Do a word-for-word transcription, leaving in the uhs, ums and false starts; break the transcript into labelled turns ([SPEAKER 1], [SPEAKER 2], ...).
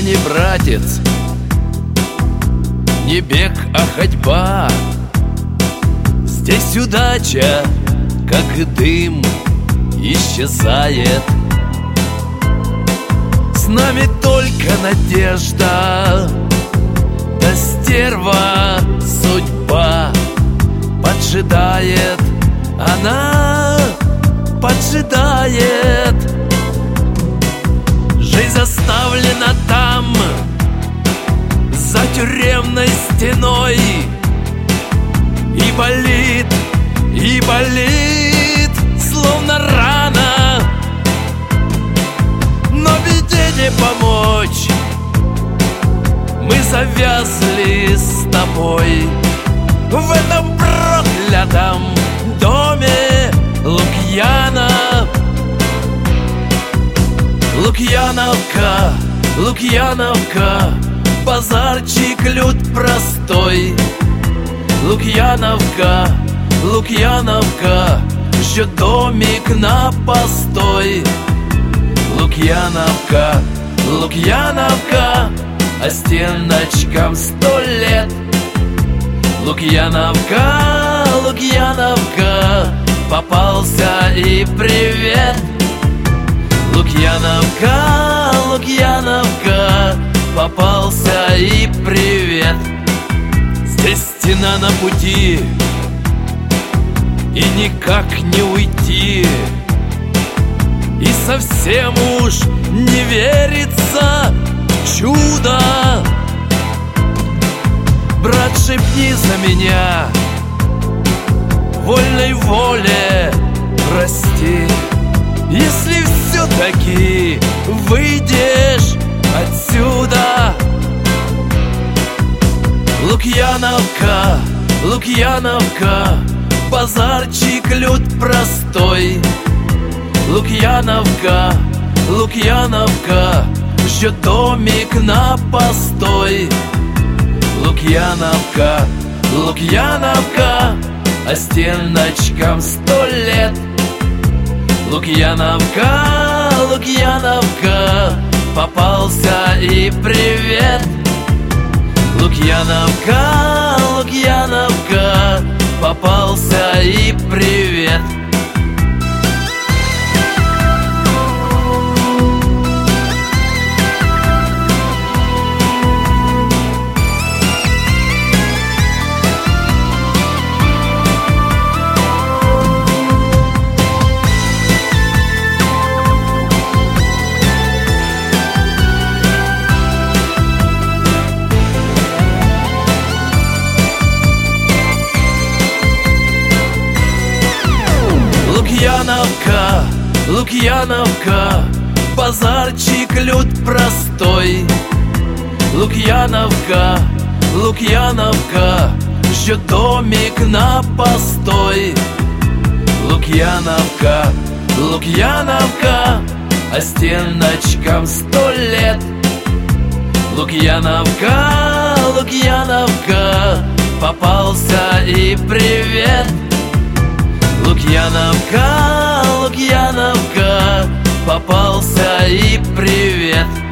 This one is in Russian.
[SPEAKER 1] не братец, не бег, а ходьба. Здесь удача, как и дым, исчезает. С нами только надежда, да стерва судьба поджидает. Она поджидает. Жизнь заставлена там, за тюремной стеной, и болит, и болит, словно рана. Но беде не помочь, мы завязли с тобой в этом проклятом доме Лукьяна. Лукьяновка, Лукьяновка, базарчик, люд простой. Лукьяновка, Лукьяновка, ждет домик на постой. Лукьяновка, Лукьяновка, а стеночкам сто лет. Лукьяновка, Лукьяновка, попался и привет. Лукьяновка, Лукьяновка, попался и привет. Здесь стена на пути, и никак не уйти, и совсем уж не верится в чудо. Брат, шепни за меня, вольной воле прости, если все-таки выйдешь отсюда. Лукьяновка, Лукьяновка, базарчик, люд простой. Лукьяновка, Лукьяновка, ждет домик на постой. Лукьяновка, Лукьяновка, а стеночкам сто лет. Лукьяновка, Лукьяновка, попался и привет. Лукьяновка, Лукьяновка, попался и привет. Лукьяновка, Лукьяновка, базарчик, люд простой. Лукьяновка, Лукьяновка, ждет домик на постой. Лукьяновка, Лукьяновка, а стеночкам сто лет. Лукьяновка, Лукьяновка, попался и привет. Лукьяновка, Лукьяновка, попался и привет.